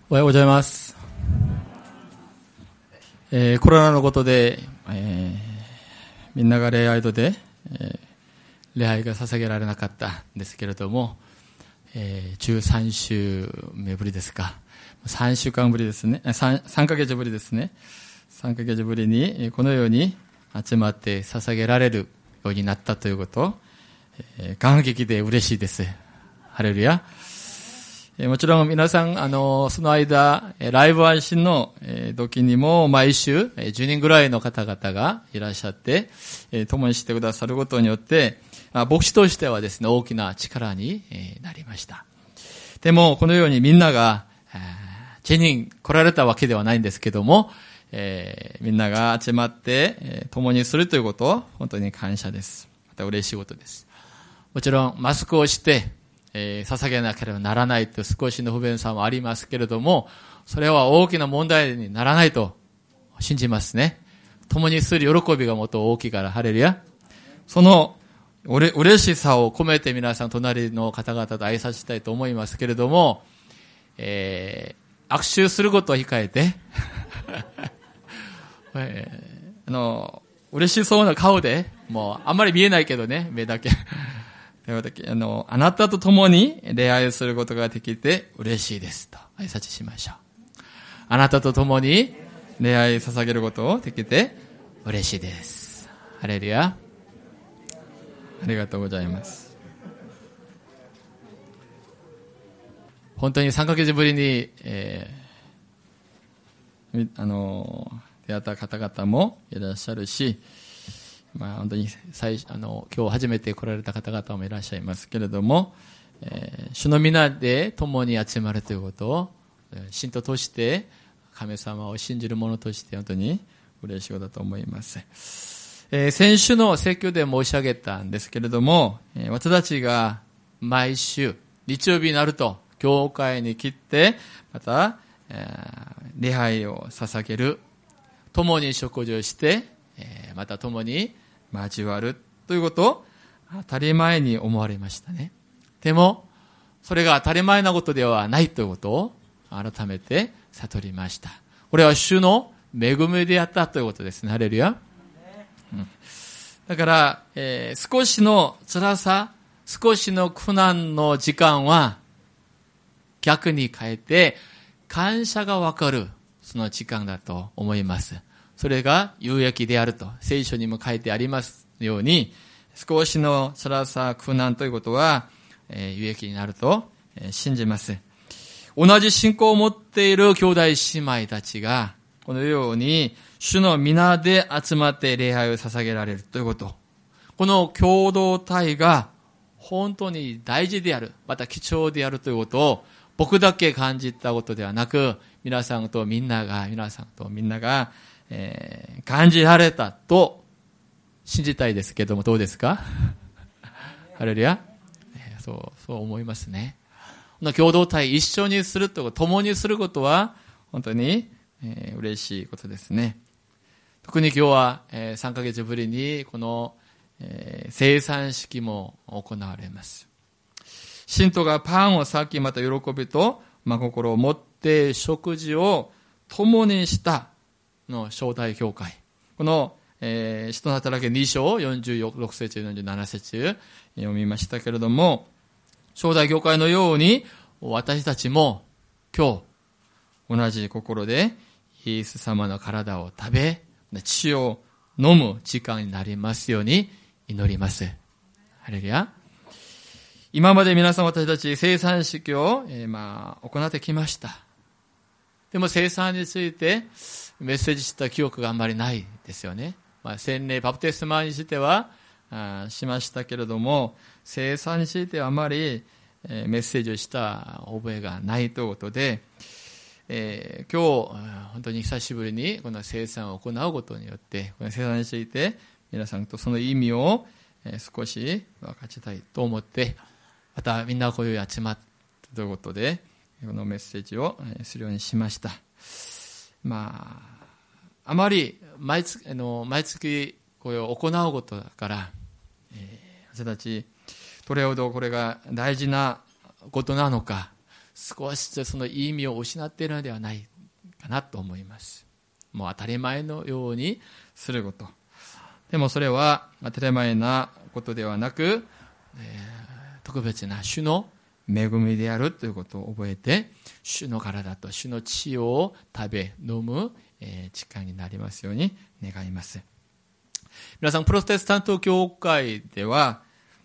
おはようございます。コロナのことで、みんなが礼拝堂で、礼拝が捧げられなかったんですけれども、13週目ぶりですか。3週間ぶりですね。3ヶ月ぶりですね。3ヶ月ぶりにこのように集まって捧げられるようになったということ、感激で嬉しいです。ハレルヤ。もちろん皆さん、その間、ライブ配信の時にも毎週10人ぐらいの方々がいらっしゃって、共にしてくださることによって、牧師としてはですね、大きな力になりました。でも、このようにみんなが、10人来られたわけではないんですけども、みんなが集まって、共にするということ、本当に感謝です。また嬉しいことです。もちろん、マスクをして、捧げなければならないと少しの不便さもありますけれども、それは大きな問題にならないと信じますね。共にする喜びがもっと大きいから、ハレルヤ。その嬉しさを込めて皆さん隣の方々と挨拶したいと思いますけれども、握手することを控えて、嬉しそうな顔で、もうあんまり見えないけどね、目だけ。あなたと共に礼拝することができて嬉しいですと挨拶しましょう。あなたと共に礼拝捧げることをできて嬉しいです。ハレルヤ。ありがとうございます。本当に3ヶ月ぶりに、出会った方々もいらっしゃるし、本当に今日初めて来られた方々もいらっしゃいますけれども、主の皆で共に集まるということを信徒として神様を信じる者として本当に嬉しいことだと思います。先週の説教で申し上げたんですけれども、私たちが毎週日曜日になると教会に来てまた、礼拝を捧げる、共に食事をしてまた共に交わるということを当たり前に思われましたね。でもそれが当たり前なことではないということを改めて悟りました。これは主の恵みであったということですね。ハレルヤ。だから、少しの辛さ、少しの苦難の時間は逆に変えて感謝がわかるその時間だと思います。それが有益であると聖書にも書いてありますように、少しの辛さ、苦難ということは、有益になると信じます。同じ信仰を持っている兄弟姉妹たちがこのように主の皆で集まって礼拝を捧げられるということ、この共同体が本当に大事である、また貴重であるということを僕だけ感じたことではなく、皆さんとみんなが感じられたと信じたいですけども、どうですか？ハレルヤ。そう思いますね。共同体一緒にすると、共にすることは本当に、嬉しいことですね。特に今日は、3ヶ月ぶりにこの、聖餐式も行われます。信徒がパンを裂き、また喜びと真心を持って食事を共にしたの招待教会。この、使徒の働き2章46節47節読みましたけれども、招待教会のように私たちも今日同じ心でイエス様の体を食べ血を飲む時間になりますように祈ります。ハレルヤ。今まで皆さん私たち聖餐式を、行ってきました。でも聖餐についてメッセージした記憶があんまりないですよね。洗礼バプテスマについてはしましたけれども、聖餐についてはあまりメッセージをした覚えがないということで、今日本当に久しぶりにこの聖餐を行うことによって、この聖餐について皆さんとその意味を少し分かちたいと思って、またみんなこういう集まったということでこのメッセージをするようにしました。あまり毎月これを行うことだから、私たちどれほどこれが大事なことなのか、 少しずつその意味を失っているのではないかなと思います。もう当たり前のようにすること。でもそれは当たり前なことではなく、特別な主の恵みであるということを覚えて、主の体と主の血を食べ飲む時間になりますように願います。皆さん、プロテスタント教会では、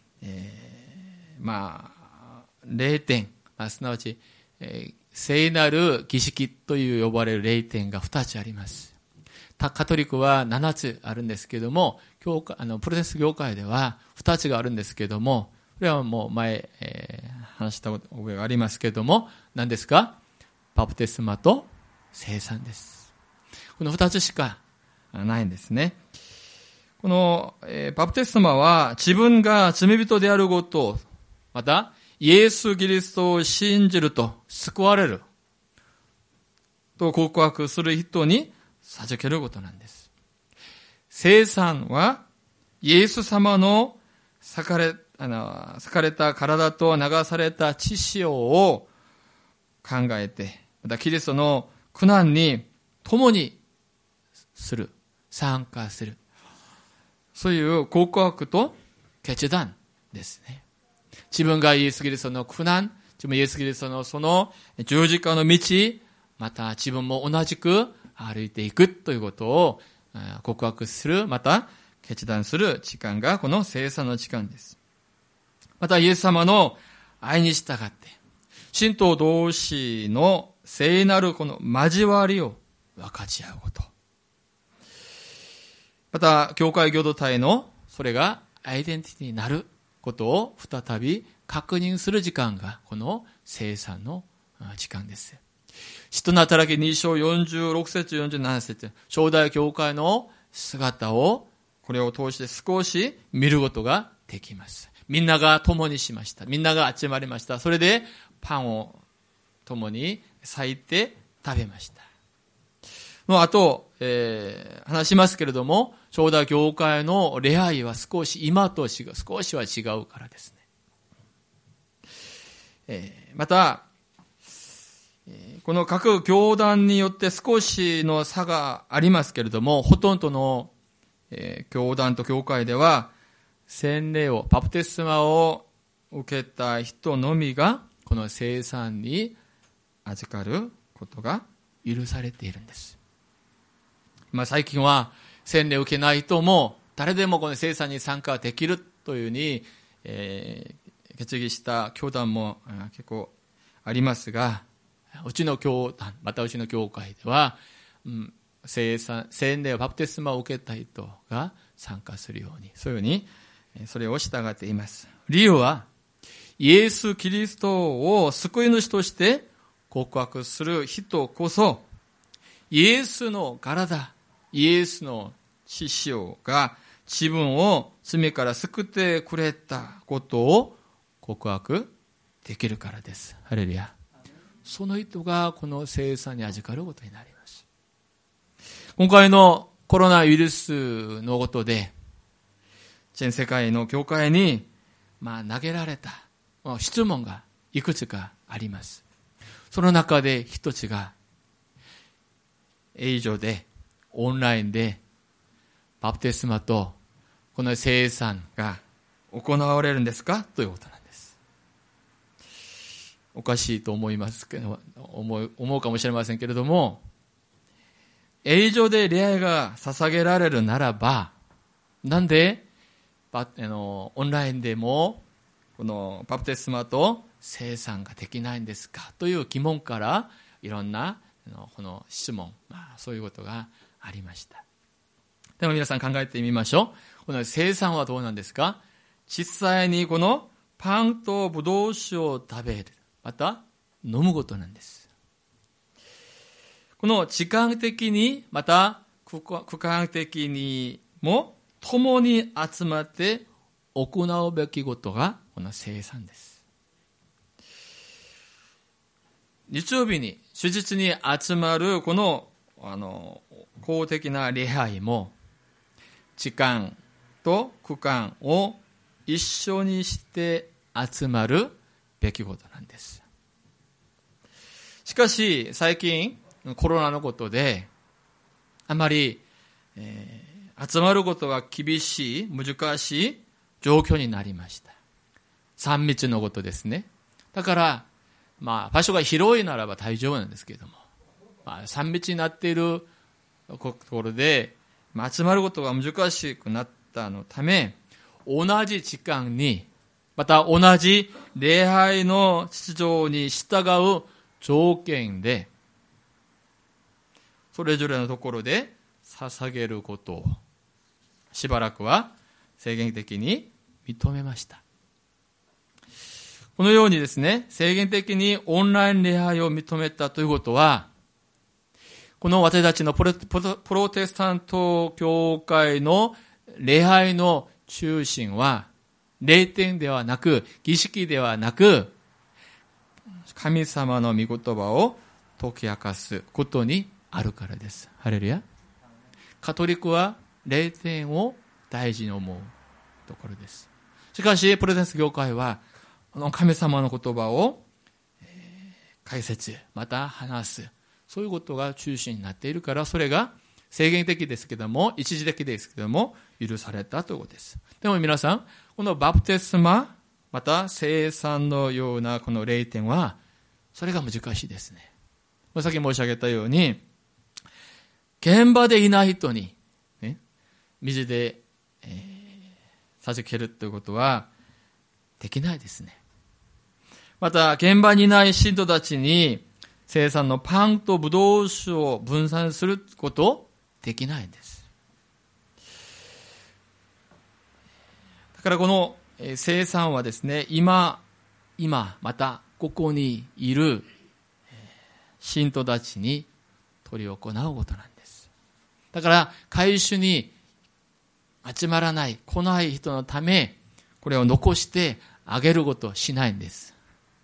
霊典、すなわち、聖なる儀式という呼ばれる霊典が2つあります。カトリックは7つあるんですけども、プロテスタント教会では2つがあるんですけども、これはもう前、話した覚えがありますけども、何ですか？バプテスマと聖餐です。この2つしかないんですね。この、バプテスマは自分が罪人であることを、またイエス・キリストを信じると救われると告白する人に授けることなんです。聖餐はイエス様の裂かれた体と流された血潮を考えて、またキリストの苦難に共にする、参加する、そういう告白と決断ですね。自分がイエス・キリストの苦難、自分イエス・キリストのその十字架の道、また自分も同じく歩いていくということを告白する、また決断する時間がこの聖餐の時間です。またイエス様の愛に従って、信徒同士の聖なるこの交わりを分かち合うこと。また、教会行動体のそれがアイデンティティになることを再び確認する時間がこの聖餐の時間です。使徒の働き2章46節47節、初代教会の姿をこれを通して少し見ることができます。みんなが共にしました。みんなが集まりました。それでパンを共に裂いて食べました。あと、話しますけれども、初代教会の礼拝は少し今と少しは違うからですね。また、この各教団によって少しの差がありますけれども、ほとんどの教団と教会では、洗礼を、バプテスマを受けた人のみが、この聖餐に預かることが許されているんです。最近は洗礼を受けない人も誰でもこの聖餐に参加できるというふうに、決議した教団も結構ありますが、うちの教団、またうちの教会では、洗礼をバプテスマを受けた人が参加するように、そういうふうにそれを従っています。理由は、イエス・キリストを救い主として告白する人こそ、イエスの体、イエスの血潮が自分を罪から救ってくれたことを告白できるからです。ハレルヤ。その人がこの聖餐に預かることになります。今回のコロナウイルスのことで、全世界の教会に投げられた質問がいくつかあります。その中で一つが、映像でオンラインでバプテスマとこの聖餐が行われるんですかということなんです。おかしいと思いますけど、思うかもしれませんけれども、映像で礼拝が捧げられるならば、なんでオンラインでもこのバプテスマと聖餐ができないんですかという疑問からいろんなこの質問、そういうことがありました。でも皆さん考えてみましょう。この聖餐はどうなんですか？実際にこのパンとブドウ酒を食べる、また飲むことなんです。この時間的にまた区間的にも共に集まって行うべきことがこの聖餐です。日曜日に主日に集まるこの公的な礼拝も時間と区間を一緒にして集まるべきことなんです。 しかし、最近、コロナのことで、あまり、集まることが厳しい、難しい状況になりました。3密のことですね。だから、場所が広いならば大丈夫なんですけれども、3密になっているところで、集まることが難しくなったのため、同じ時間に、また同じ礼拝の秩序に従う条件で、それぞれのところで捧げることをしばらくは制限的に認めました。このようにですね、制限的にオンライン礼拝を認めたということは、この私たちのプロテスタント教会の礼拝の中心は、礼典ではなく、儀式ではなく、神様の御言葉を解き明かすことにあるからです。ハレルヤ。カトリックは礼典を大事に思うところです。しかし、プロテスタント教会は、神様の言葉を解説、また話す。そういうことが中心になっているから、それが制限的ですけども、一時的ですけども、許されたということです。でも皆さん、このバプテスマ、また聖餐のようなこの礼典は、それが難しいですね。さっき申し上げたように、現場でいない人に、水で、授けるということはできないですね。また、現場にいない信徒たちに、聖餐のパンとブドウ酒を分散することできないんです。だからこの聖餐はですね、今、またここにいる信徒たちに取り行うことなんです。だから、会主に集まらない、来ない人のため、これを残してあげることをしないんです。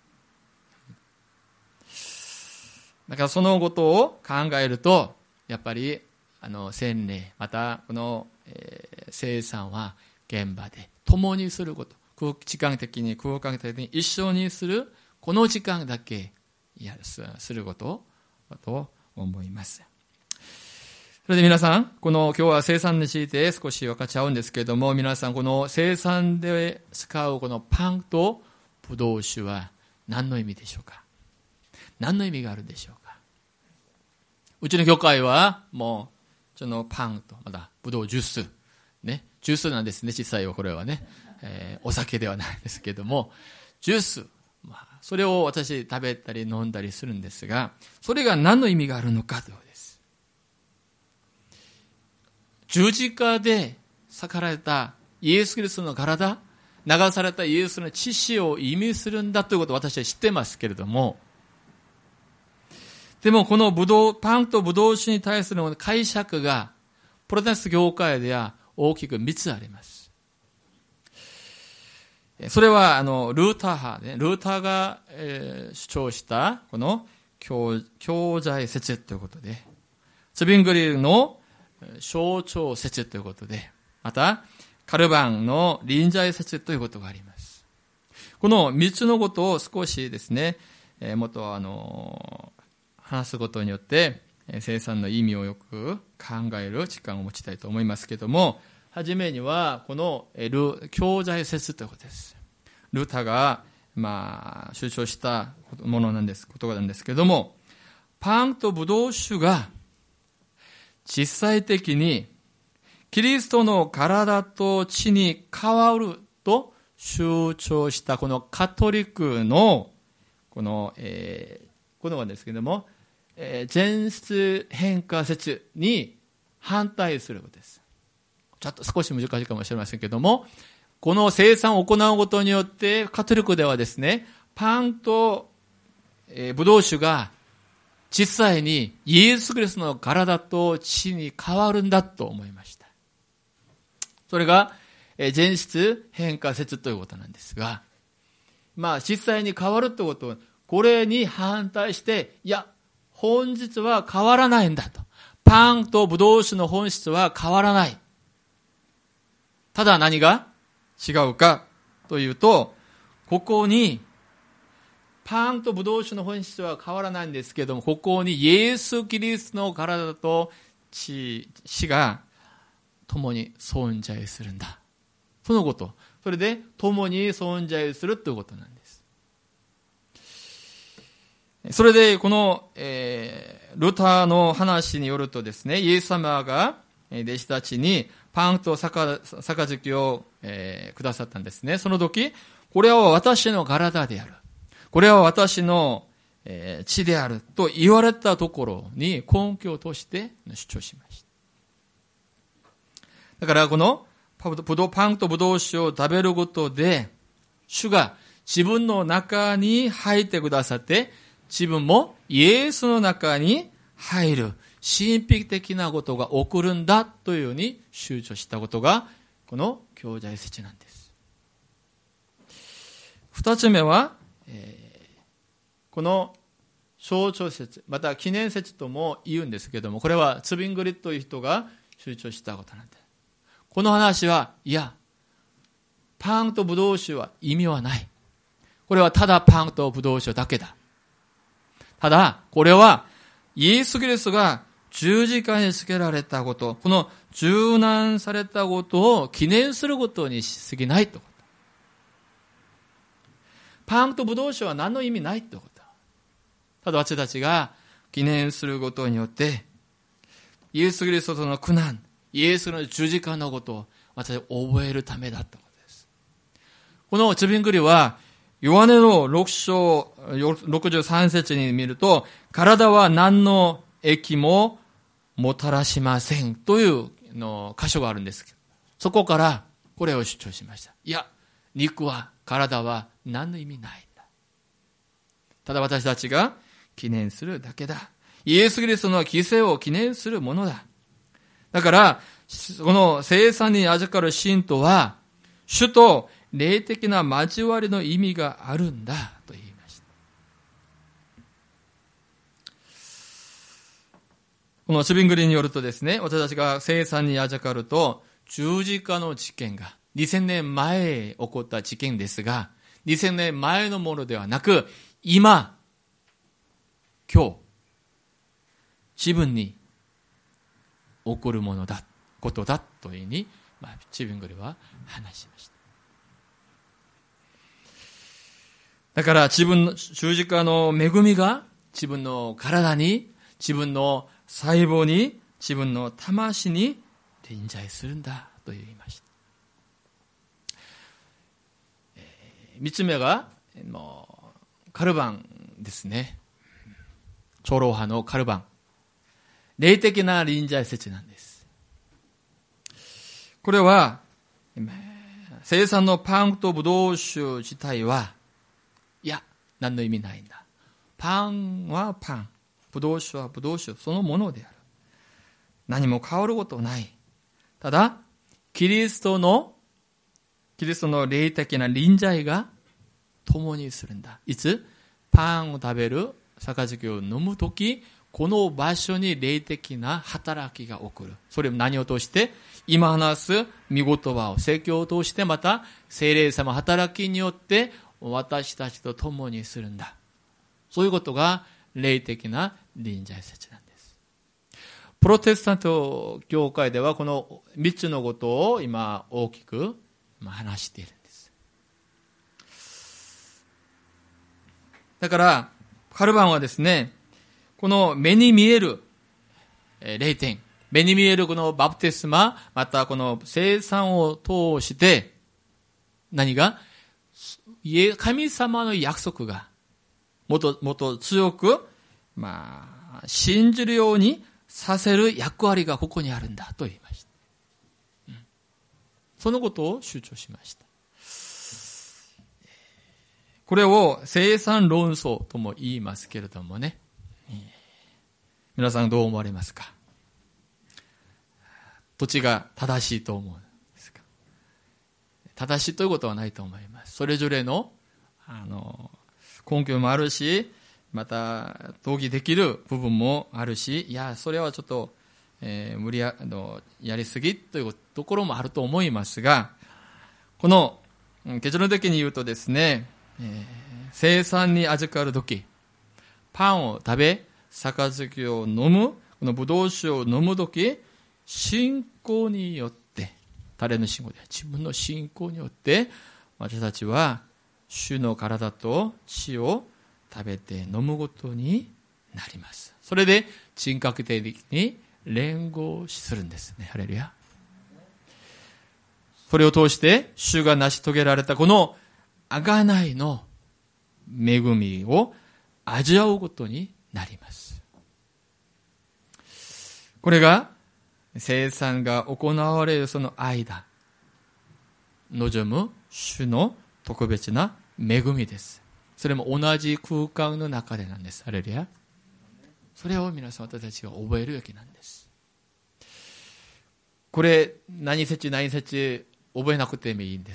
だからそのことを考えると、やっぱり、洗礼、また、この、聖餐は現場で共にすること、時間的に、空間的に一緒にする、この時間だけすることと思います。それで皆さん、今日は聖餐について少し分かち合うんですけれども、皆さん、この聖餐で使うこのパンとブドウ酒は何の意味でしょうか？何の意味があるでしょうか？うちの教会は、もう、そのパンと、また、ブドウジュース。ね。ジュースなんですね、実際はこれはね。お酒ではないですけども、ジュース。それを私食べたり飲んだりするんですが、それが何の意味があるのかということです。十字架で裂かれたイエス・キリストの体、流されたイエスの血潮を意味するんだということを私は知ってますけれども、でもこのパンとブドウ酒に対する解釈が、プロテスタント教会では大きく3つあります。それは、ルーター派ね、ルーターが、主張した、この、教材説ということで、ツビングリルの象徴説ということで、また、カルバンの臨在説ということがあります。この3つのことを少しですね、もっと話すことによって、聖餐の意味をよく考える時間を持ちたいと思いますけれども、はじめには、この教材説ということです。ルーターが、主張したものなんです、言葉なんですけれども、パンとブドウ酒が、実際的に、キリストの体と血に変わると主張したこのカトリックの、このはですけれども、前出変化説に反対することです。ちょっと少し難しいかもしれませんけれども、この聖餐を行うことによって、カトリックではですね、パンと、ブドウ酒が実際にイエス・キリストの体と血に変わるんだと思いました。それが、前出変化説ということなんですが、実際に変わるということは、これに反対して、いや、本質は変わらないんだと。パンとブドウ酒の本質は変わらない。ただ何が違うかというと、ここにパンとブドウ酒の本質は変わらないんですけども、ここにイエス・キリストの体と血が共に存在するんだ。そのこと。それで共に存在するということなんです。それでこの、ルターの話によるとですね、イエス様が弟子たちにパンと杯を、くださったんですね。その時、これは私の体である。これは私の、血であると言われたところに根拠として主張しました。だからこのパンとブドウ酒を食べることで、主が自分の中に入ってくださって、自分もイエスの中に入る神秘的なことが起こるんだというように主張したことがこの兄弟説なんです。二つ目は、この象徴説、また記念説とも言うんですけれども、これはツビングリという人が主張したことなんです。この話は、いや、パンとブドウ酒は意味はない。これはただパンとブドウ酒だけだ。ただ、これはイエス・キリストが十字架につけられたこと、この受難されたことを記念することにしすぎないと。パンとブドウ酒は何の意味ないということ。ただ私たちが記念することによって、イエス・キリストとの苦難、イエスの十字架のことを私は覚えるためだったことです。このツビングリは、ヨハネの6章63節に見ると、体は何の益ももたらしませんというの箇所があるんですけど、そこからこれを主張しました。いや、肉は、体は何の意味ないんだ。ただ私たちが記念するだけだ。イエス・キリストの犠牲を記念するものだ。だから、この聖餐に預かる信徒は、主と霊的な交わりの意味があるんだと言いました。このツビングリによるとですね、私たちが聖餐に預かると、十字架の事件が、2000年前起こった事件ですが、2000年前のものではなく、今、今日、自分に起こるものだ、ことだというふうに、ツビングリは話しました。だから自分の十字架の恵みが自分の体に、自分の細胞に、自分の魂に臨在するんだと言いました。三つ目がカルバンですね。長老派のカルバン。霊的な臨在説なんです。これは聖餐のパンとブドウ酒自体はいや、何の意味ないんだ。パンはパン、ブドウ酒はブドウ酒そのものである。何も変わることない。ただキリストの霊的な臨在が共にするんだ。いつパンを食べる、杯を飲むとき、この場所に霊的な働きが起こる。それを何を通して、今話す御言葉を説教を通して、また聖霊様働きによって私たちと共にするんだ。そういうことが霊的な臨在説なんです。プロテスタント教会ではこの3つのことを今大きく話しているんです。だからカルバンはですね、この目に見える霊典、目に見えるこのバプテスマ、またこの聖餐を通して何が神様の約束がもっと強く信じるようにさせる役割がここにあるんだと言いました。そのことを主張しました。これを聖餐論争とも言いますけれどもね。皆さんどう思われますか？どっちが正しいと思うんですか？正しいということはないと思います。それぞれの、根拠もあるし、また同義できる部分もあるし、いや、それはちょっと、無理やりすぎというところもあると思いますが、この結論的に言うとですね、 聖餐に預かるとき、パンを食べ、杯を飲む、この葡萄酒を飲むとき、信仰によって、誰の信仰で、自分の信仰によって、私たちは主の体と血を食べて飲むことになります。それで人格的に連合するんですね。ハレルヤ。それを通して主が成し遂げられたこの贖いの恵みを味わうことになります。これが聖餐が行われるその間、望む主の特別な恵みです。それも同じ空間の中でなんです。ハレルヤ。それを皆さん私たちが覚えるべきなんです。これ何節覚えなくてもいいんです。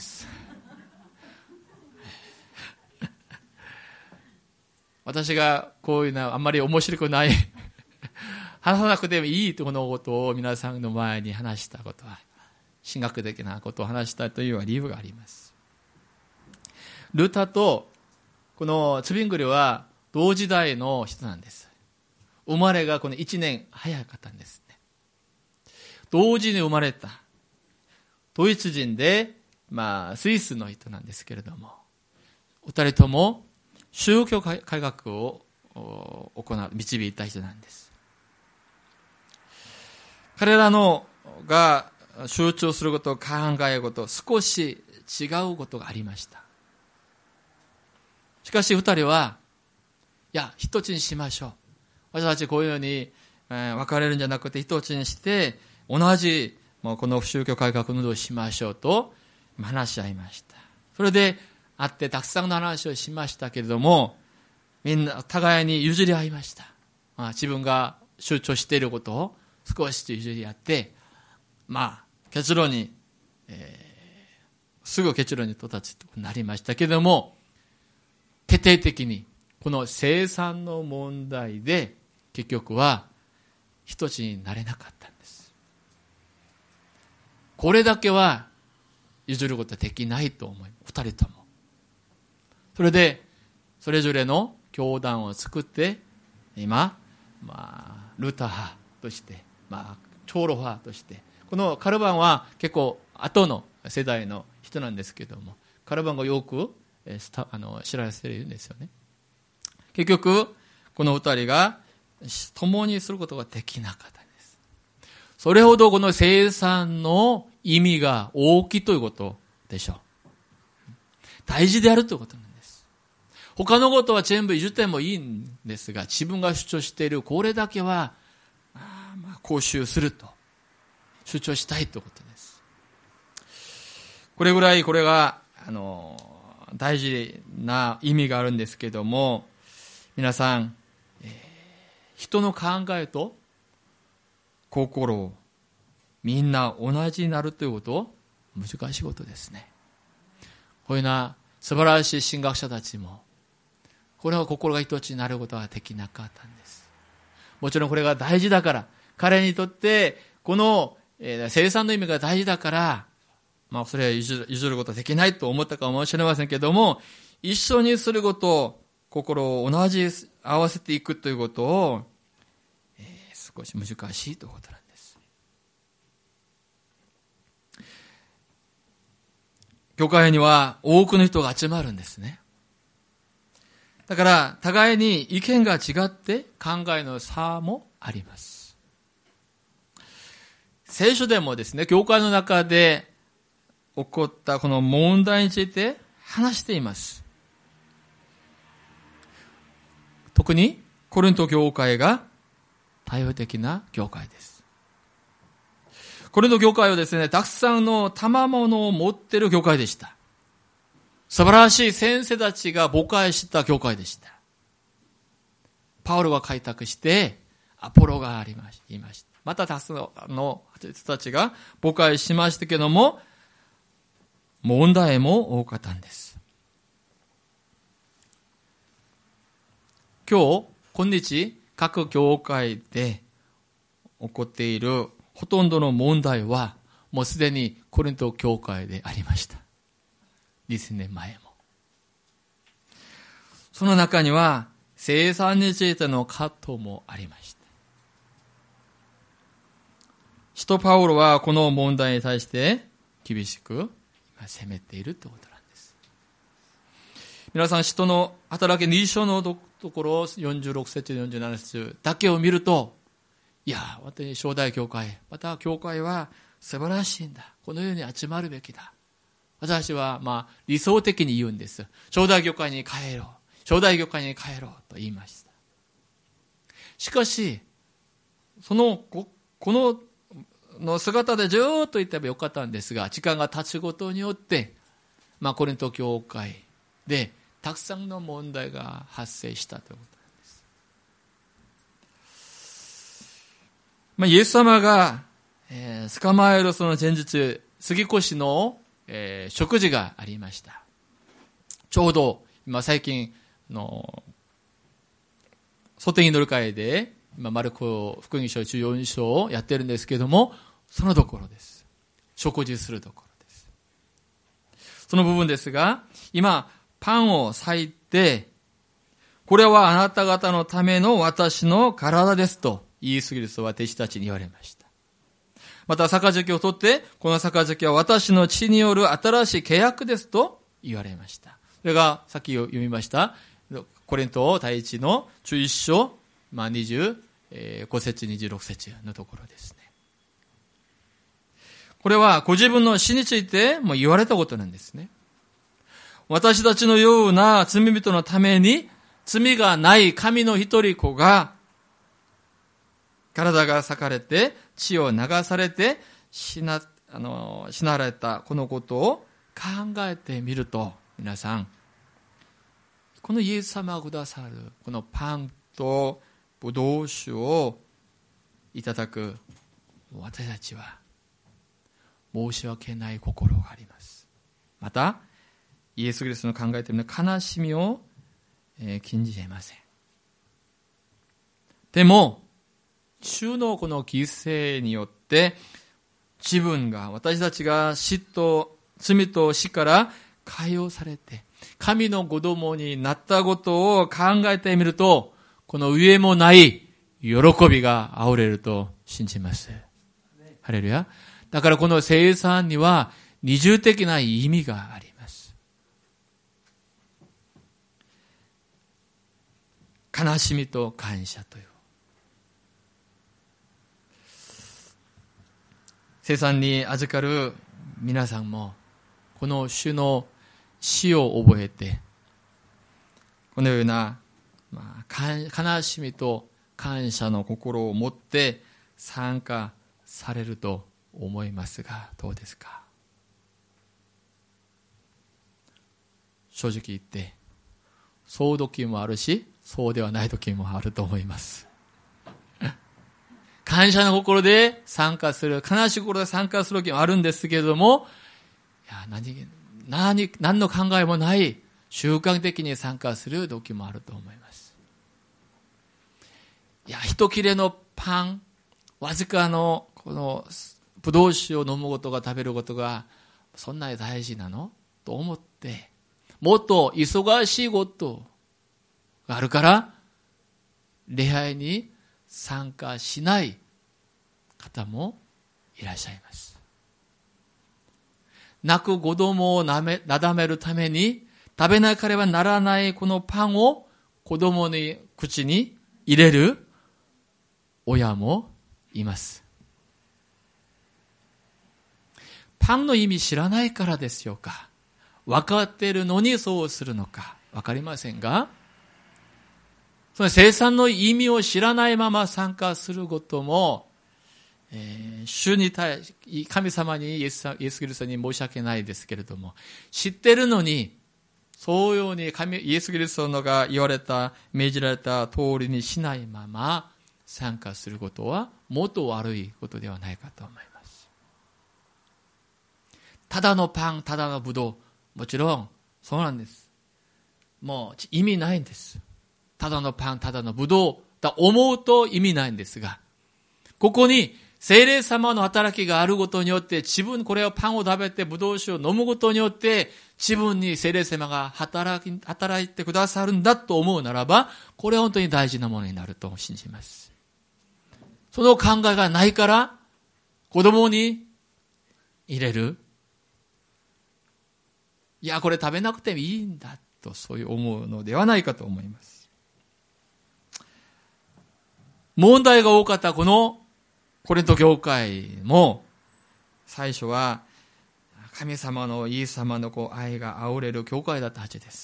私がこういうのあんまり面白くない話さなくてもいいとこのことを皆さんの前に話したことは、神学的なことを話したという理由があります。ルタとこのツビングルは同時代の人なんです。生まれがこの1年早かったんですね。同時に生まれたドイツ人で、スイスの人なんですけれども、お二人とも宗教改革を導いた人なんです。彼らのが象徴すること、考えること、少し違うことがありました。しかし二人は、いや、一つにしましょう。私たちこういうように分かれるんじゃなくて一つにして、同じこの宗教改革運動をしましょうと話し合いました。それで会ってたくさんの話をしましたけれども、みんな互いに譲り合いました。自分が主張していることを少し譲り合って、結論に、すぐ結論に到達となりましたけれども、徹底的にこの聖餐の問題で結局は一つになれなかったんです。これだけは譲ることはできないと思います。二人とも。それでそれぞれの教団を作って、今、ルター派として、長老派として、このカルバンは結構後の世代の人なんですけども、カルバンがよく知られているんですよね。結局この二人が共にすることができなかったんです。それほどこの聖餐の意味が大きいということでしょう。大事であるということなんです。他のことは全部譲ってもいいんですが、自分が主張しているこれだけは講習すると主張したいということです。これぐらいこれが大事な意味があるんですけども、皆さん、人の考えと心をみんな同じになるということ難しいことですね。こういうような素晴らしい神学者たちもこれは心が一つになることができなかったんです。もちろんこれが大事だから、彼にとってこの聖餐の意味が大事だから、それは譲ることはできないと思ったかもしれませんけども、一緒にすることを、心を同じ合わせていくということを、少し難しいということなんです。教会には多くの人が集まるんですね。だから互いに意見が違って考えの差もあります。聖書でもですね、教会の中で起こったこの問題について話しています。特にコリント教会が多様的な教会です。コリント教会はですね、たくさんの賜物を持っている教会でした。素晴らしい先生たちが母会した教会でした。パウロが開拓して、アポロがいました。またたくさんの人たちが母会しましたけども、問題も多かったんです。今日各教会で起こっているほとんどの問題はもうすでにコリント教会でありました。2000年前も。 その中には生産についての葛藤もありました。使徒パウロはこの問題に対して厳しく責めているということなんです。皆さん、使徒の働き2章のところ46節47節だけを見ると、いや、私、初代教会、また教会は素晴らしいんだ。このように集まるべきだ。私は理想的に言うんです。初代教会に帰ろう。初代教会に帰ろうと言いました。しかし、この姿でずっと言ってばよかったんですが、時間が経つことによって、コリント教会でたくさんの問題が発生したということなんです。イエス様が、捕まえるその前日、杉越の、食事がありました。ちょうど最近のソテン祈り会でマルコ福音書14章をやってるんですけども、そのところです。食事するところです。その部分ですが、今パンを裂いて、これはあなた方のための私の体ですとイエス・キリストは弟子たちに言われました。また杯を取って、この杯は私の血による新しい契約ですと言われました。それがさっき読みましたコリント第一の11章、25節26節のところですね。これはご自分の死についても言われたことなんですね。私たちのような罪人のために、罪がない神の一人子が体が裂かれて血を流されて死なわれたこのことを考えてみると、皆さん、このイエス様がくださるこのパンとブドウ酒をいただく私たちは申し訳ない心があります。またイエス・キリストの考えている悲しみを禁じ得ません。でも主のこの犠牲によって私たちが罪と死から解放されて神の子供になったことを考えてみると、この上もない喜びが溢れると信じます。ハレルヤ。だからこの聖餐には二重的な意味があります。悲しみと感謝という。聖餐に預かる皆さんも、この主の死を覚えて、このような、悲しみと感謝の心を持って参加されると思いますが、どうですか？正直言って、そう時もあるし、そうではない時もあると思います。感謝の心で参加する、悲しい心で参加する時もあるんですけれども、何の考えもない習慣的に参加する時もあると思います。一切れのパン、わずかのこのブドウ酒を飲むことが、食べることがそんなに大事なのと思って、もっと忙しいことがあるから礼拝に参加しない方もいらっしゃいます。泣く子供をなだめるために食べなければならないこのパンを子供に口に入れる親もいます。パンの意味知らないからですよか、分かっているのにそうするのか分かりませんが、その聖餐の意味を知らないまま参加することも、主に神様にイエス・キリストに申し訳ないですけれども、知ってるのにそうようにイエス・キリストのが命じられた通りにしないまま参加することはもっと悪いことではないかと思います。ただのパン、ただのブドウ、もちろんそうなんです。もう意味ないんです。ただのパン、ただのブドウだ思うと意味ないんですが、ここに聖霊様の働きがあることによって、自分これをパンを食べてブドウ酒を飲むことによって、自分に聖霊様が働いてくださるんだと思うならば、これは本当に大事なものになると信じます。その考えがないから、子供に入れる。いや、これ食べなくてもいいんだと、そういう思うのではないかと思います。問題が多かったこのコリント教会も、最初は神様のイエス様の愛があふれる教会だったはずです。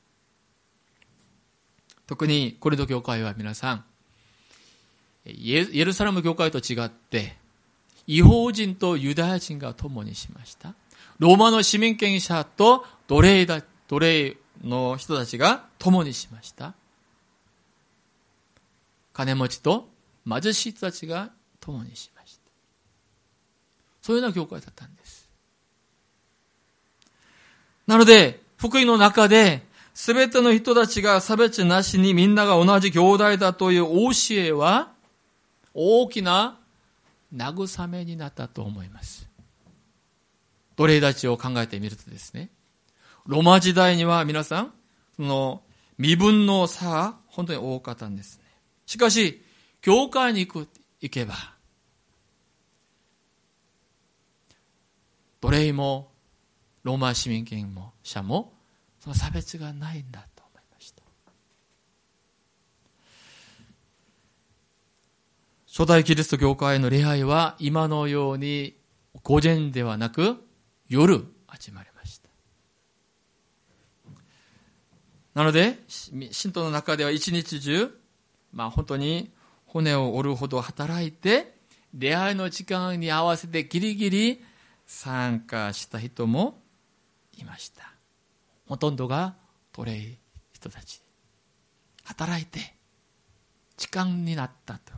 特にコリント教会は皆さん、イエルサレム教会と違って、異邦人とユダヤ人が共にしました。ローマの市民権者と奴隷の人たちが共にしました。金持ちと貧しい人たちが共にしました。そういうような教会だったんです。なので、福音の中で、すべての人たちが差別なしにみんなが同じ兄弟だという教えは、大きな慰めになったと思います。奴隷たちを考えてみるとですね、ローマ時代には皆さん、その身分の差が本当に多かったんですね。しかし、教会に行けば、奴隷もローマ市民権者もその差別がないんだと思いました。初代キリスト教会の礼拝は今のように午前ではなく夜始まりました。なので信徒の中では一日中、本当に骨を折るほど働いて礼拝の時間に合わせてギリギリ参加した人もいました。ほとんどが奴隷人たち。働いて時間になったと。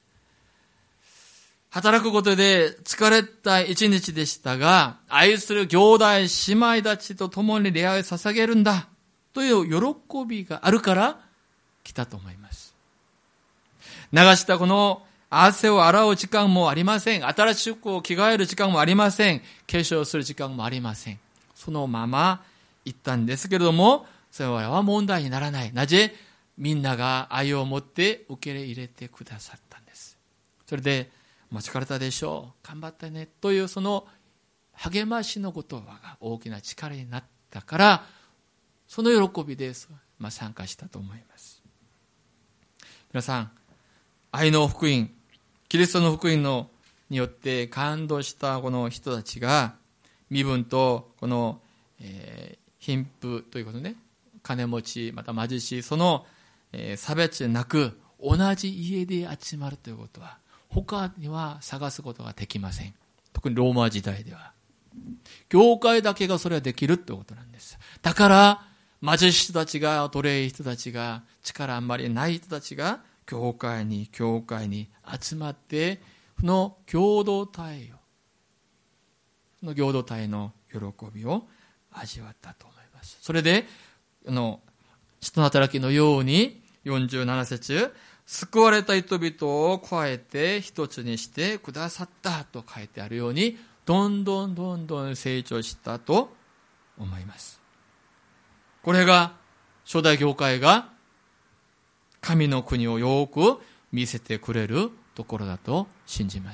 働くことで疲れた一日でしたが、愛する兄弟姉妹たちと共に礼拝を捧げるんだという喜びがあるから来たと思います。流したこの汗を洗う時間もありません。新しい服を着替える時間もありません。化粧する時間もありません。そのまま行ったんですけれども、それは問題にならない。なぜみんなが愛を持って受け入れてくださったんです。それで、疲れたでしょう。頑張ったね。というその励ましの言葉が大きな力になったから、その喜びで参加したと思います。皆さん、愛の福音、キリストの福音によって感動したこの人たちが、身分とこの、貧富ということね、金持ち、また貧しい、その、差別なく同じ家で集まるということは、他には探すことができません。特にローマ時代では。教会だけがそれはできるということなんです。だから、貧しい人たちが、奴隷人たちが、力あんまりない人たちが、教会に集まって、その共同体の喜びを味わったと思います。それで、使徒の働きのように、47節、救われた人々を加えて一つにしてくださったと書いてあるように、どんどん成長したと思います。これが初代教会が神の国をよく見せてくれるところだと信じます。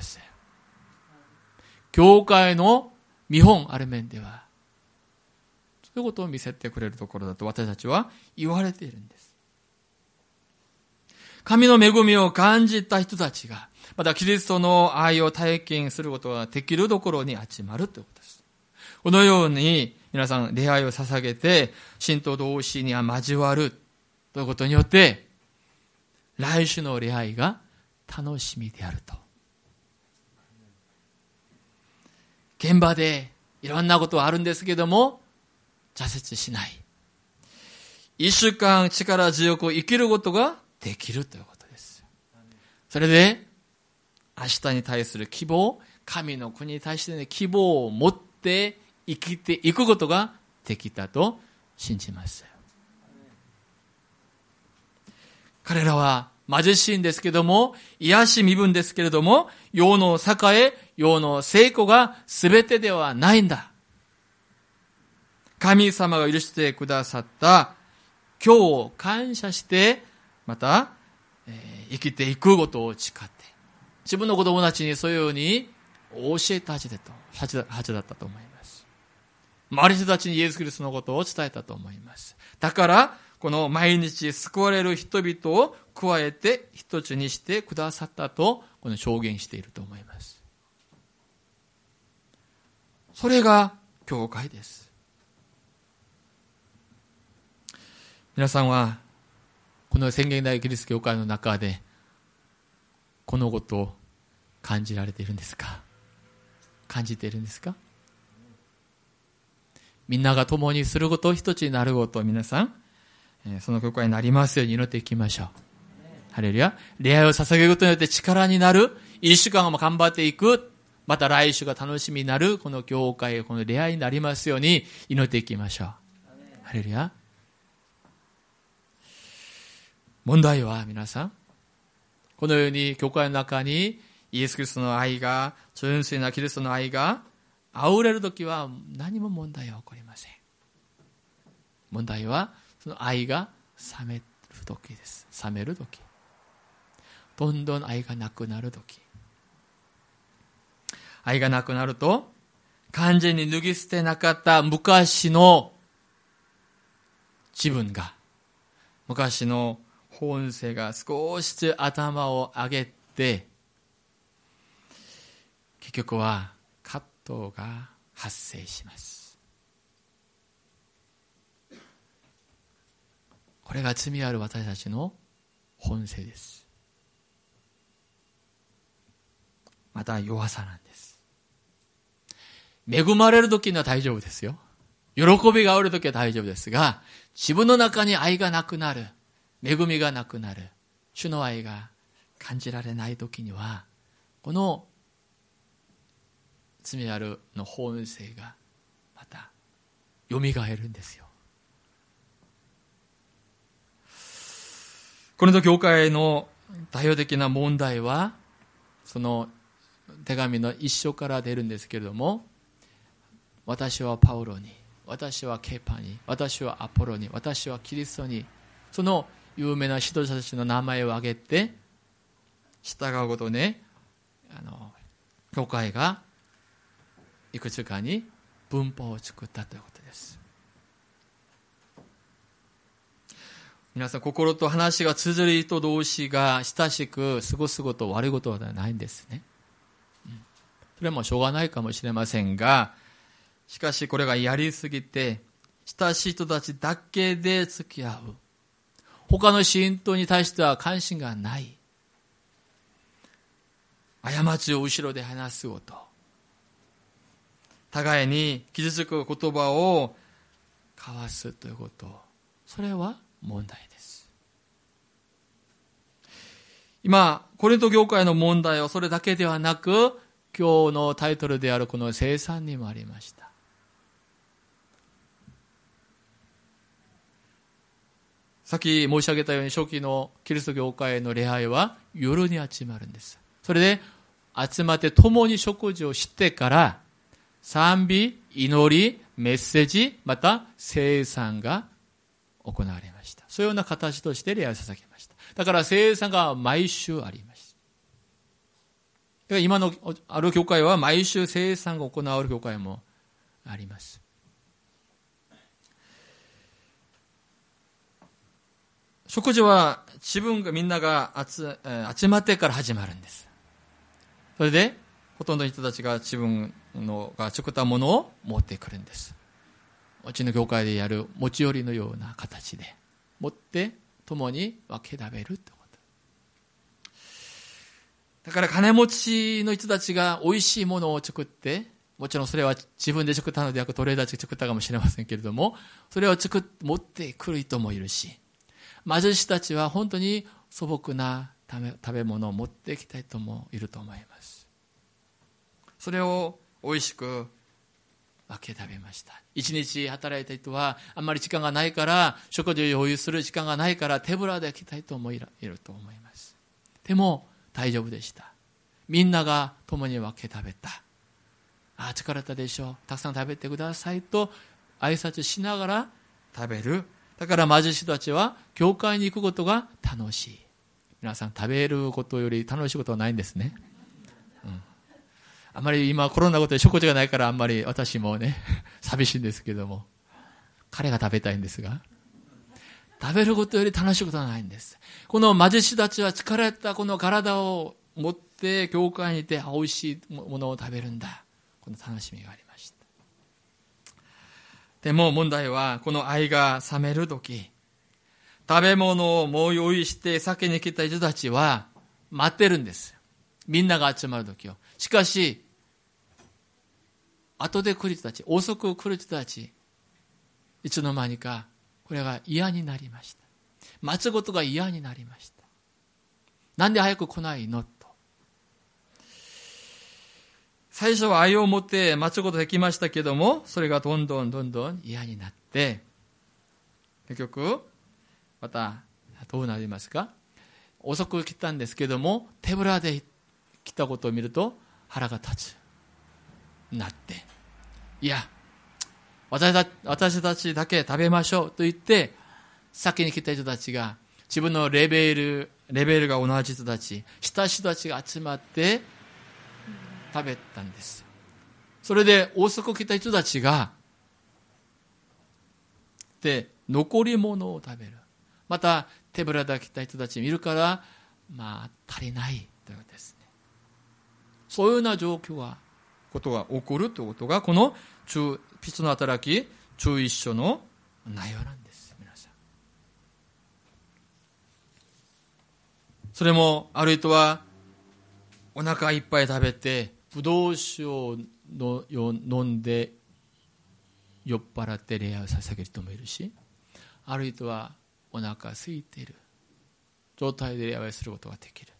教会の見本ある面では、そういうことを見せてくれるところだと私たちは言われているんです。神の恵みを感じた人たちが、またキリストの愛を体験することができるところに集まるということです。このように皆さん礼拝を捧げて、信徒同士には交わるということによって、来週の礼拝が楽しみであると。現場でいろんなことはあるんですけども、挫折しない。一週間力強く生きることができるということです。それで、明日に対する希望、神の国に対しての希望を持って生きていくことができたと信じます。彼らは貧しいんですけども、癒し身分ですけれども、世の栄え、世の成功が全てではないんだ。神様が許してくださった今日を感謝して、また、生きていくことを誓って、自分の子供たちにそういうように教えたはずだったと思います。周りの人たちにイエス・キリストのことを伝えたと思います。だから、この毎日救われる人々を加えて一つにしてくださったと、この証言していると思います。それが教会です。皆さんは、この宣言台キリスト教会の中で、このことを感じられているんですか？感じているんですか？みんなが共にすること、一つになることを皆さん、その教会になりますように祈っていきましょう。ハレルヤ。礼拝を捧げることによって力になる、一週間も頑張っていく、また来週が楽しみになる、この教会、この礼拝になりますように祈っていきましょう。ハレルヤ。問題は皆さん、このように教会の中にイエス・キリストの愛が、純粋なキリストの愛が溢れるときは何も問題は起こりません。問題はその愛が冷めるときです。冷めるとき。どんどん愛がなくなるとき。愛がなくなると、完全に脱ぎ捨てなかった昔の自分が、昔の本性が少しずつ頭を上げて、結局は葛藤が発生します。これが罪ある私たちの本性です。また弱さなんです。恵まれるときには大丈夫ですよ。喜びがあるときは大丈夫ですが、自分の中に愛がなくなる。恵みがなくなる。主の愛が感じられないときには、この罪あるの本性がまた蘇るんですよ。この教会の代表的な問題は、その手紙の一章から出るんですけれども、私はパウロに、私はケパに、私はアポロに、私はキリストに、その有名な指導者たちの名前を挙げて従うことね、教会がいくつかに文法を作ったということです。皆さん、心と話が通ずる人同士が親しく過ごすこと悪いことではないんですね。それもしょうがないかもしれませんが、しかしこれがやりすぎて親しい人たちだけで付き合う、他の信徒に対しては関心がない、過ちを後ろで話すこと、互いに傷つく言葉を交わすということ、それは問題です。今コリント教会の問題はそれだけではなく、今日のタイトルであるこの聖餐にもありました。さっき申し上げたように、初期のキリスト教会の礼拝は夜に集まるんです。それで集まって共に食事をしてから、賛美、祈り、メッセージ、また聖餐が行われました。そういうような形として礼拝を捧げました。だから聖餐が毎週ありました。だから今のある教会は毎週聖餐が行われる教会もあります。食事は自分がみんなが集まってから始まるんです。それでほとんどの人たちが自分のが作ったものを持ってくるんです。うちの教会でやる持ち寄りのような形で持って共に分け食べるってこと。だから金持ちの人たちが美味しいものを作って、もちろんそれは自分で作ったのではなくトレーダーが作ったかもしれませんけれども、それを持ってくる人もいるし、貧しい人たちは本当に素朴な食べ物を持ってきた人もいると思います。それを美味しく分け食べました。一日働いた人はあんまり時間がないから、食事を余裕する時間がないから手ぶらで来た人もいると思います。でも大丈夫でした。みんなが共に分け食べた。疲れたでしょう、たくさん食べてくださいと挨拶しながら食べる。だから貧しい人たちは教会に行くことが楽しい。皆さん、食べることより楽しいことはないんですね。あまり今コロナことで食事がないから、あんまり私もね寂しいんですけども、彼が食べたいんですが、食べることより楽しいことはないんです。この貧しい人たちは疲れたこの体を持って教会にいて、美味しいものを食べるんだ、この楽しみがありました。でも問題は、この愛が冷めるとき、食べ物をもう用意して酒に来た人たちは待ってるんです。みんなが集まるときを。しかし、後で来る人たち、遅く来る人たち、いつの間にかこれが嫌になりました。待つことが嫌になりました。なんで早く来ないのと。最初は愛を持って待つことできましたけども、それがどんどん嫌になって、結局またどうなりますか。遅く来たんですけども、手ぶらで来たことを見ると腹が立つなって、いや、私たちだけ食べましょうと言って、先に来た人たちが自分のレベルが同じ人たち、親しい人たちが集まって食べたんです。それで遅く来た人たちがで残り物を食べる。また手ぶらで来た人たち見るから、足りないということですね。そういうようなことが起こるということが、このピストの働き11章の内容なんです。皆さん、それもある人はお腹いっぱい食べてブドウ酒を飲んで酔っ払って礼拝を捧げる人もいるし、ある人はお腹空いている状態で礼拝することができる。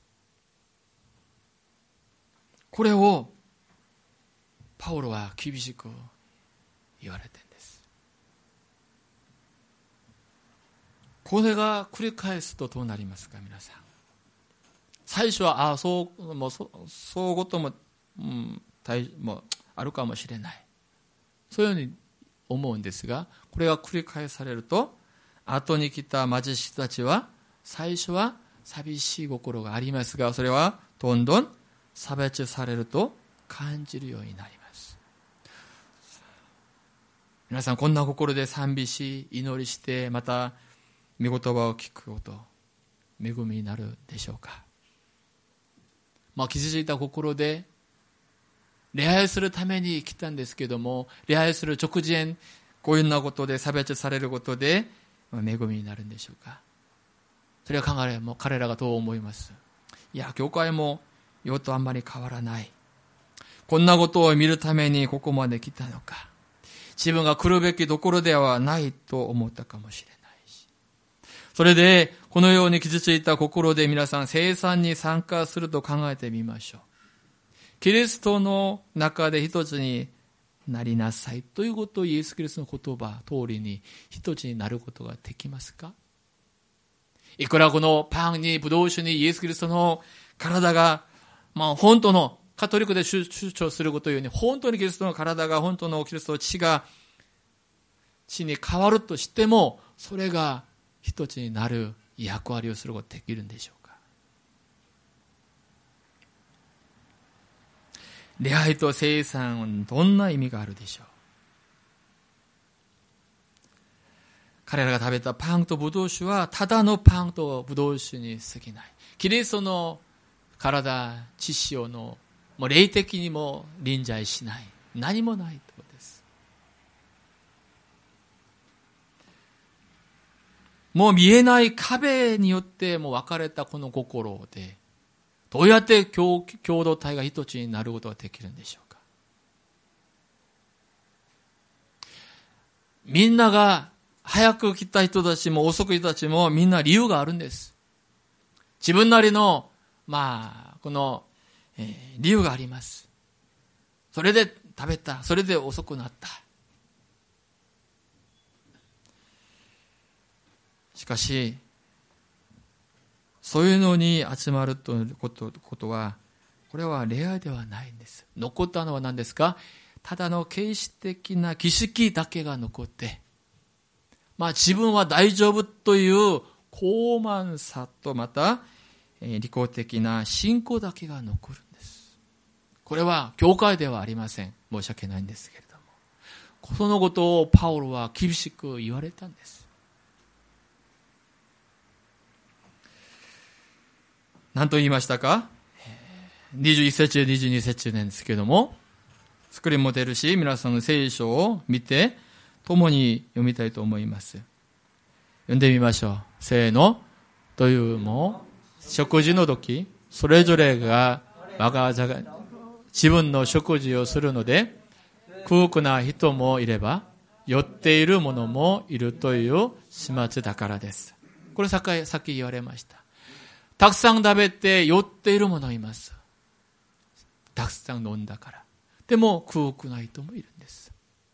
これをパウロは厳しく言われているんです。これが繰り返すとどうなりますか。皆さん、最初はそうことも、あるかもしれない、そういうふうに思うんですが、これが繰り返されると、後に来た貧しい人たちは最初は寂しい心がありますが、それはどんどん差別されると感じるようになります。皆さん、こんな心で賛美し祈りして、また御言葉を聞くこと恵みになるでしょうか。傷ついた心で礼拝するために来たんですけども、礼拝する直前こういうようなことで差別されることで恵みになるんでしょうか。それは彼らがどう思います。いや、教会も世とあんまり変わらない、こんなことを見るためにここまで来たのか、自分が来るべきところではないと思ったかもしれないし、それでこのように傷ついた心で皆さん生産に参加すると考えてみましょう。キリストの中で一つになりなさいということを、イエス・キリストの言葉通りに一つになることができますか。いくらこのパンにブドウ酒にイエス・キリストの体が、本当のカトリックで主張することように、本当にキリストの体が、本当のキリストの血に変わるとしても、それが一つになる役割をすることができるんでしょうか。礼拝と生産、どんな意味があるでしょう。彼らが食べたパンとブドウ酒はただのパンとブドウ酒に過ぎない。キリストの体、血潮の霊的にも臨在しない、何もないということです。もう見えない壁によってもう分かれたこの心で、どうやって共同体が一つになることができるんでしょうか。みんなが、早く来た人たちも遅く来た人たちもみんな理由があるんです。自分なりのこの、理由があります。それで食べた。それで遅くなった。しかし、そういうのに集まるということは、これはレアではないんです。残ったのは何ですか？ただの形式的な儀式だけが残って、自分は大丈夫という高慢さと、また利己的な信仰だけが残るんです。これは教会ではありません。申し訳ないんですけれども、そのことをパウロは厳しく言われたんです。何と言いましたか？21節22節なんですけども、スクリーンも出るし、皆さんの聖書を見て共に読みたいと思います。読んでみましょう。せーの。というも食事の時、それぞれが自分の食事をするので、空腹な人もいれば酔っている者もいるという始末だからです。これさっき言われました。たくさん食べて酔っている者います。たくさん飲んだから。でも空腹な人もいるんです。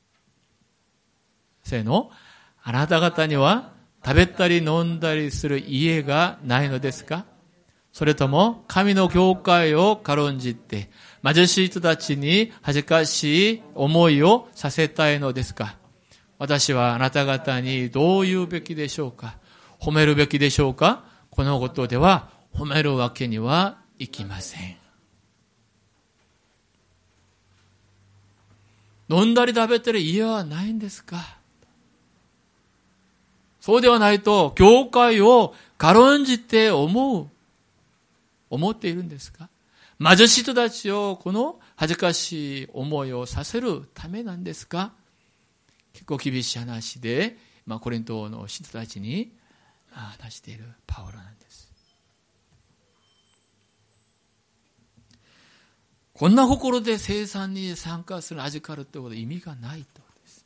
せーの。あなた方には食べたり飲んだりする家がないのですか？それとも神の教会を軽んじて貧しい人たちに恥ずかしい思いをさせたいのですか？私はあなた方にどう言うべきでしょうか？褒めるべきでしょうか？このことでは褒めるわけにはいきません。飲んだり食べたり家はないんですか？そうではないと、教会を軽んじて思っているんですか？貧しい人たちをこの恥ずかしい思いをさせるためなんですか？結構厳しい話で、コリントの人たちに話しているパウロなんです。こんな心で生産に参加する預かるということは意味がないと。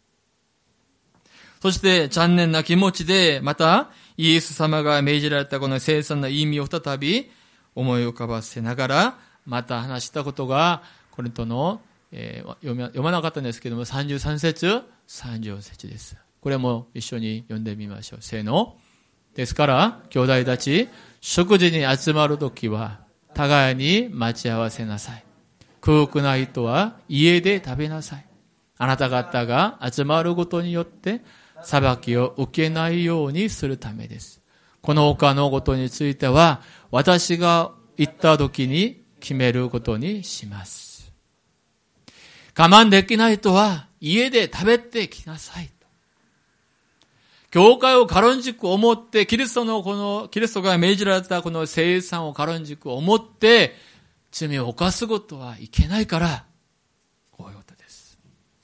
そして残念な気持ちで、またイエス様が命じられたこの生産の意味を再び思い浮かばせながら、また話したことがコリントの、読まなかったんですけども、33節34節です。これも一緒に読んでみましょう。せーの。ですから兄弟たち、食事に集まるときは互いに待ち合わせなさい。空腹な人は家で食べなさい。あなた方が集まることによって裁きを受けないようにするためです。この他のことについては私が言った時に決めることにします。我慢できない人は家で食べてきなさいと。教会を軽んじく思って、キリストが命じられたこの生産を軽んじく思って罪を犯すことはいけないから、こういうことです。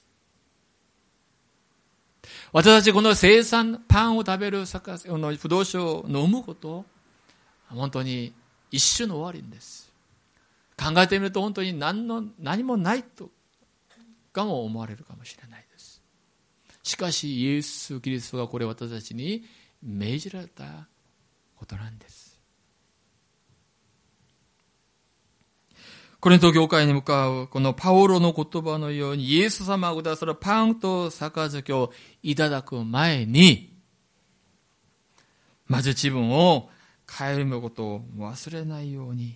私たちこの生産パンを食べるブドウ酒を飲むこと、本当に一種の終わりです。考えてみると本当に何もないとかも思われるかもしれないです。しかしイエス・キリストがこれ私たちに命じられたことなんです。コリント教会に向かうこのパウロの言葉のように、イエス様がくださるパンと杯をいただく前に、まず自分を顧みることを忘れないように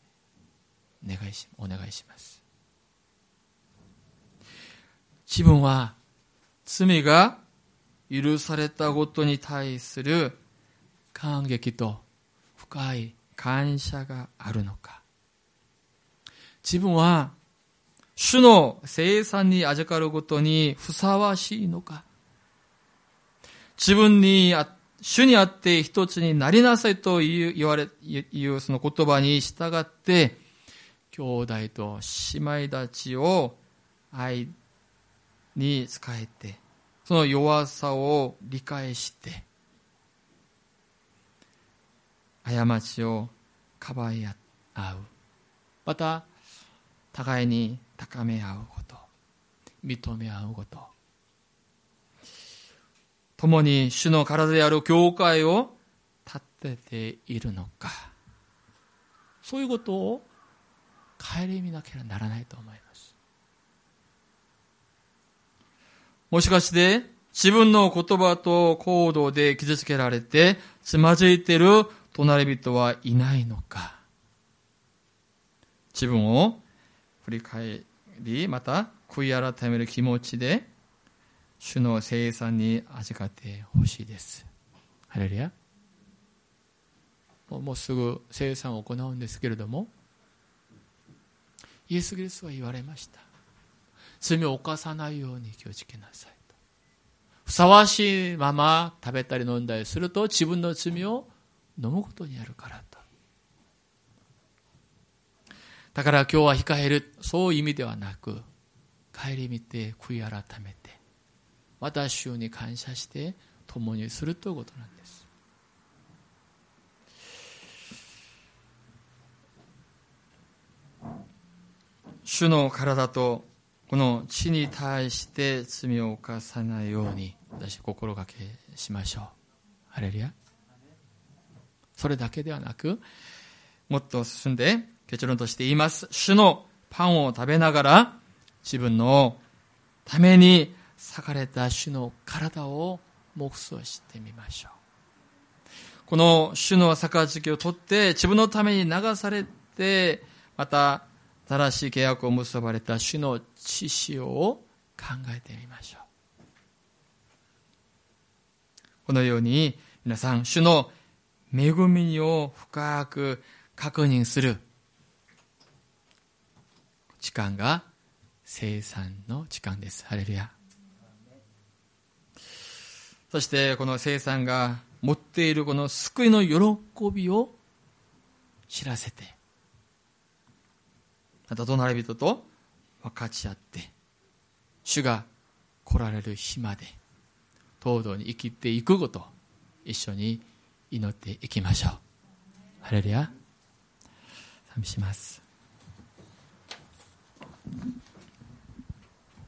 お願いします。自分は罪が許されたことに対する感激と深い感謝があるのか、自分は主の生産に預かることにふさわしいのか、自分に主にあって一つになりなさいと言うその言葉に従って、兄弟と姉妹たちを愛に仕えて、その弱さを理解して、過ちをかばい合う。また、互いに高め合うこと、認め合うこと。共に主の体である教会を立てているのか。そういうことを顧みなければならないと思います。 もしかして自分の言葉と行動で傷つけられてつまずいている隣人はいないのか。自分を振り返り、また悔い改める気持ちで主の聖餐に預かってほしいです。ハレルヤ。もうすぐ聖餐を行うんですけれども、イエス・キリストは言われました。罪を犯さないように気をつけなさいと。ふさわしいまま食べたり飲んだりすると自分の罪を飲むことになるからと。だから今日は控える、そういう意味ではなく、顧みて悔い改めて、また主に感謝して共にするということなんです。主の体とこの血に対して罪を犯さないように私心がけしましょう。ハレルヤ。それだけではなく、もっと進んで結論として言います。主のパンを食べながら自分のために裂かれた主の体を黙想してみましょう。この主の杯を取って自分のために流されて、また正しい契約を結ばれた主の血潮を考えてみましょう。このように皆さん、主の恵みを深く確認する時間が聖餐の時間です。ハレルヤ。そしてこの聖餐が持っているこの救いの喜びを知らせて、また隣人と分かち合って、主が来られる日まで東堂に生きていくことを一緒に祈っていきましょう。ハレルヤ。賛美します。